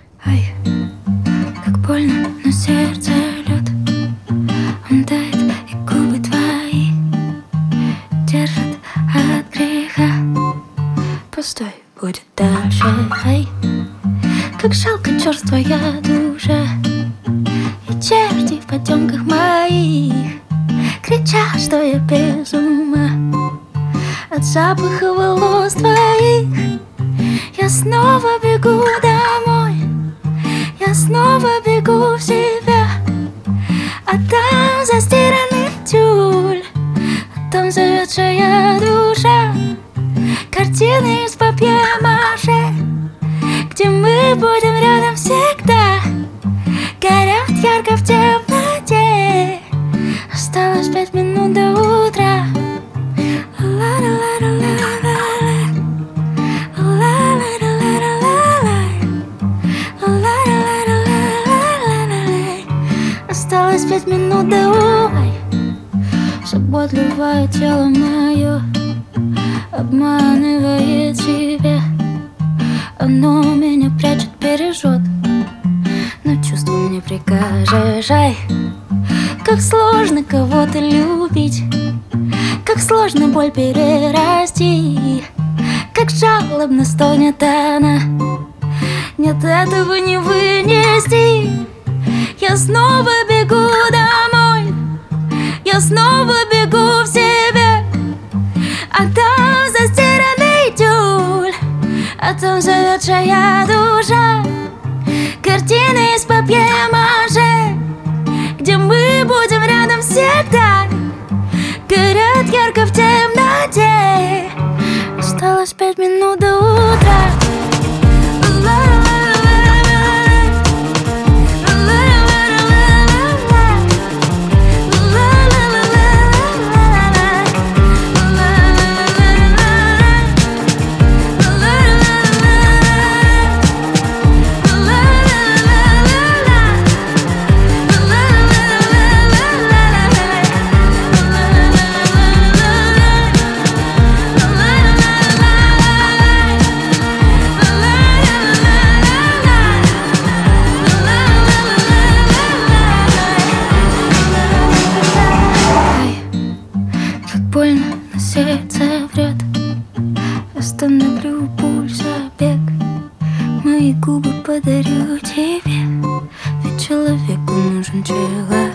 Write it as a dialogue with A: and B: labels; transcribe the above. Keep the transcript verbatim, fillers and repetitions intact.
A: Ай, как больно, но сердце лед. Он тает, и губы твои держат от греха. Пустой будет дальше. Ай, как жалко, черствая душа. И черти в потемках моих кричат, что я без ума от запаха волос твоих. Я снова бегу домой, я снова бегу в себя. А там застиранный тюль, а там заветшая душа. Картины из папье-маше, где мы будем рядом всегда. Горят ярко в темноте. Осталось пять минут до утра. Осталось пять минут до утра. Заботливое тело мое обманывает себя. Оно меня прячет, бережет, но чувством не прикажешь. Ай, как сложно кого-то любить, как сложно боль перерасти, как жалобно стонет она. Нет, этого не вынести. Я снова бегу домой, я снова бегу в себя. А там застиранный тюль, а там заветшая душа. Картины из папье-маше, где мы будем рядом всегда. Горят ярко в темноте. Осталось пять минут до утра. Больно, но сердце врет. Остановлю пульс, забег. Мои губы подарю тебе, ведь человеку нужен человек.